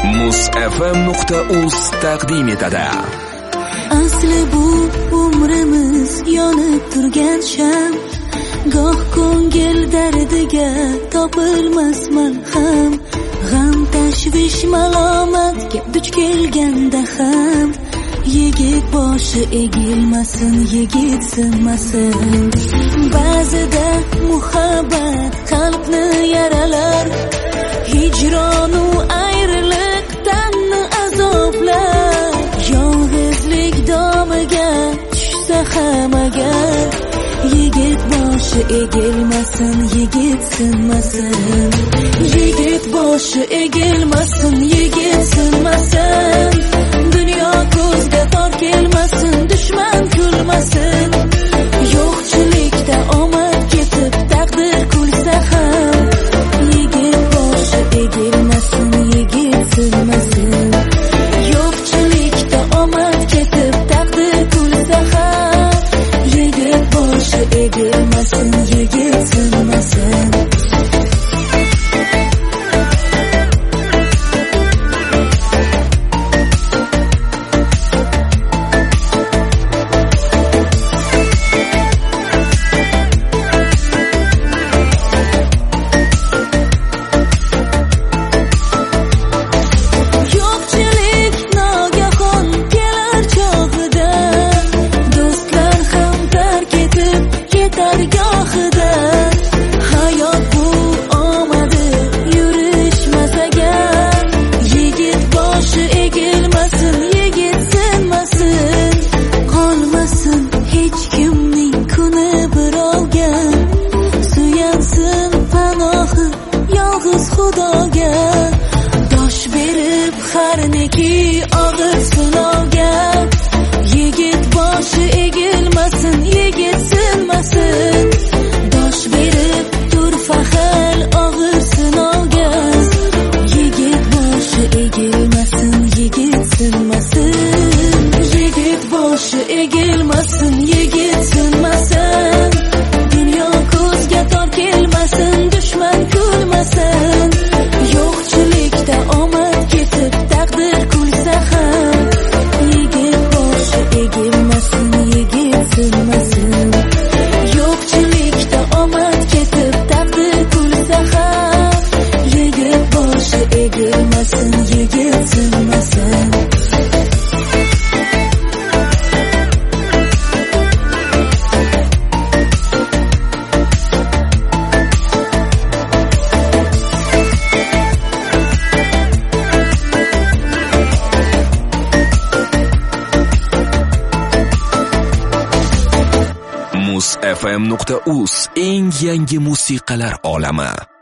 MuzFM.uz taqdim etadi. Asli bu umrimiz yonib turgan sham, goh ko'ngil dardiga topilmas malham, g'am tashvish malomatga duch kelganda ham yigit boshi egilmasin, yigit sinmasin. Ba'zida muhabbat qalbni yaralar, hijronu ayriliq tanni azoblar. Yolg'izlik domiga tushsa ham agar, yigit boshi egilmasin, yigit sinmasin. Yigit boshi egilmasin, yigit sinmasin. Dunyo ko'zga tor kelmasin, dushman kulmasin. Yo'qchilikda omad ketib taqdir kulsa ham, yigit boshi egilmasin, yigit sinmasin. Yo'qchilikda omad ketib taqdir kulsa ham, yigit boshi egilmasin, yigit sinmasin. Xudoga dosh berib har neki og'ir sinovga, yigit boshi egilmasin, yigit sinmasin. Dosh berib turfa xil og'ir sinovga, yigit boshi egilmasin, yigit sinmasin. Yigit boshi egilmasin, yigit sinmasin. Dunyo ko'zga tor kelmasin, dushman kulmasin. Yo'qchilikda omad ketib taqdir kulsa ham, yigit boshi egilmasin, yigit sinmasin. Yo'qchilikda omad ketib taqdir kulsa ham, yigit boshi egilmasin, yigit sinmasin. MuzFM.uz eng yangi musiqalar olami.